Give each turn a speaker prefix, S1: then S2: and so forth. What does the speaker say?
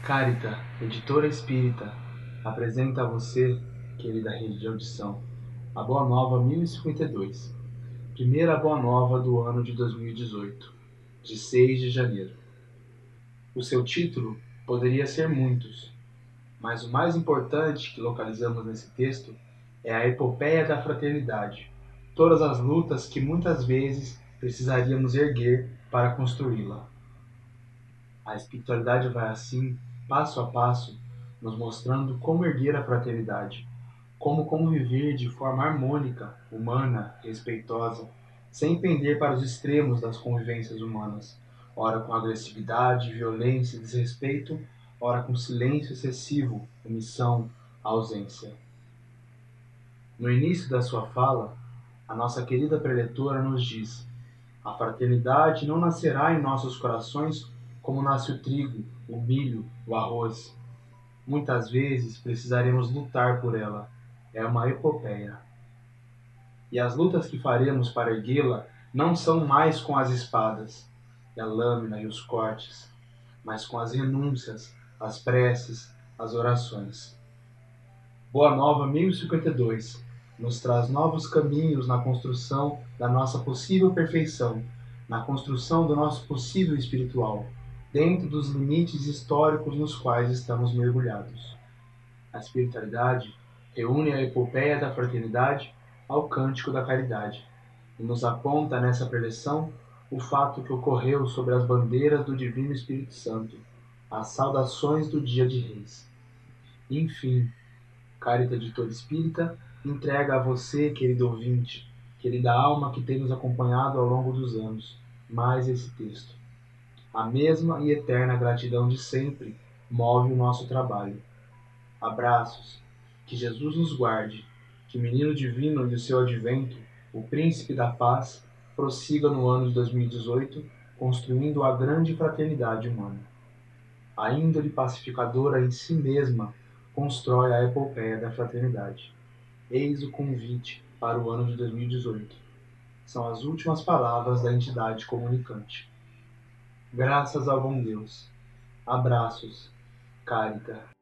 S1: Carita, editora espírita, apresenta a você, querida rede de audição, a Boa Nova 1052, primeira Boa Nova do ano de 2018, de 6 de janeiro. O seu título poderia ser muitos, mas o mais importante que localizamos nesse texto é a epopeia da fraternidade, todas as lutas que muitas vezes precisaríamos erguer para construí-la. A espiritualidade vai assim, passo a passo, nos mostrando como erguer a fraternidade, como conviver de forma harmônica, humana, respeitosa, sem pender para os extremos das convivências humanas, ora com agressividade, violência e desrespeito, ora com silêncio excessivo, omissão, ausência. No início da sua fala, a nossa querida preletora nos diz: a fraternidade não nascerá em nossos corações como nasce o trigo, o milho, o arroz. Muitas vezes precisaremos lutar por ela. É uma epopeia. E as lutas que faremos para erguê-la não são mais com as espadas, e a lâmina e os cortes, mas com as renúncias, as preces, as orações. Boa Nova 1052 nos traz novos caminhos na construção da nossa possível perfeição, na construção do nosso possível espiritual, dentro dos limites históricos nos quais estamos mergulhados. A espiritualidade reúne a epopeia da fraternidade ao cântico da caridade e nos aponta nessa preleção o fato que ocorreu sobre as bandeiras do Divino Espírito Santo, as saudações do Dia de Reis. Enfim, Carita Editora Espírita entrega a você, querido ouvinte, querida alma que tem nos acompanhado ao longo dos anos, mais esse texto. A mesma e eterna gratidão de sempre move o nosso trabalho. Abraços, que Jesus nos guarde, que o Menino Divino e o seu advento, o Príncipe da Paz, prossiga no ano de 2018, construindo a grande fraternidade humana. A índole pacificadora em si mesma constrói a epopeia da fraternidade. Eis o convite para o ano de 2018. São as últimas palavras da entidade comunicante. Graças ao bom Deus. Abraços, Carita.